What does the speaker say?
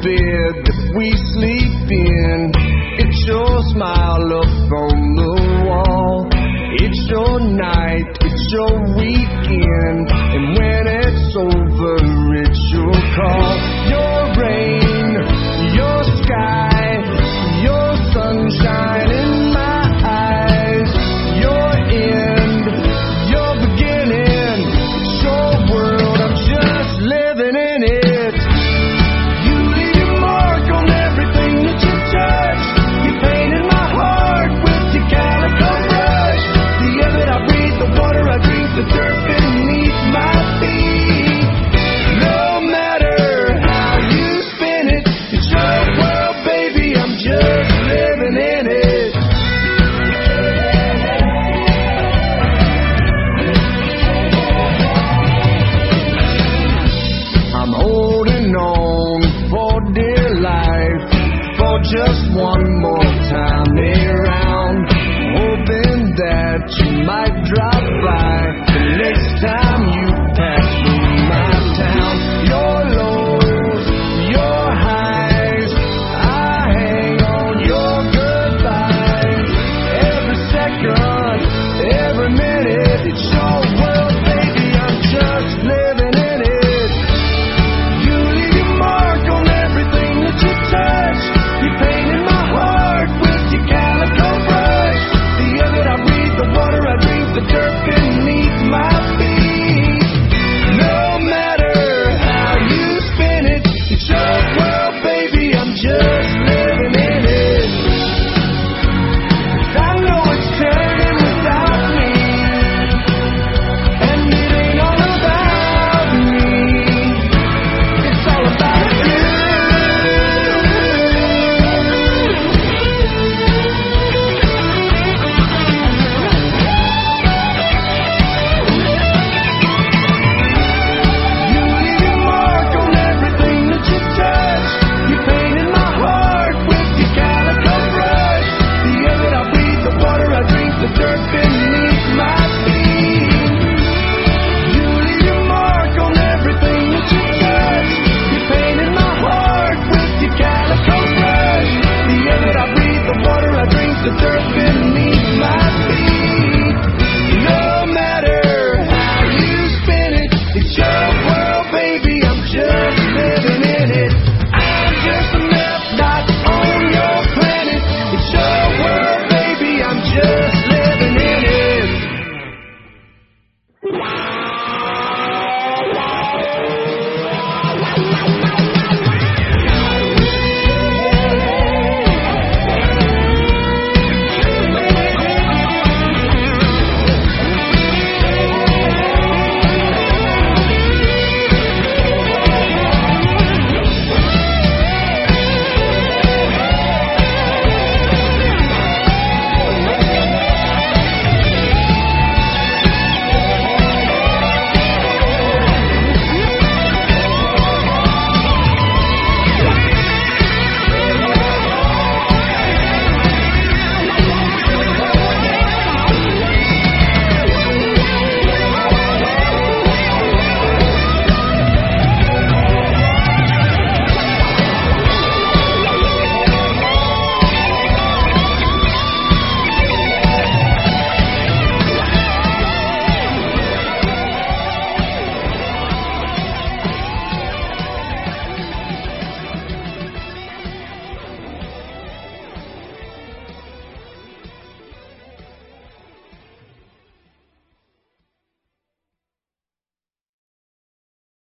bed that we sleep in. It's your smile up on the wall. It's your night, it's your weekend. And when it's over, it's your call. Your rain, your sky, your sunshine in my eyes. Your end, your beginning. It's your world, I'm just living in it. You leave your mark on everything that you touch. You painted my heart with your calico brush. The air that I breathe, the water I drink, the dirt beneath my feet. No matter how you spin it, it's your world, baby, I'm just living in it. I'm holding on for dear life, for just one more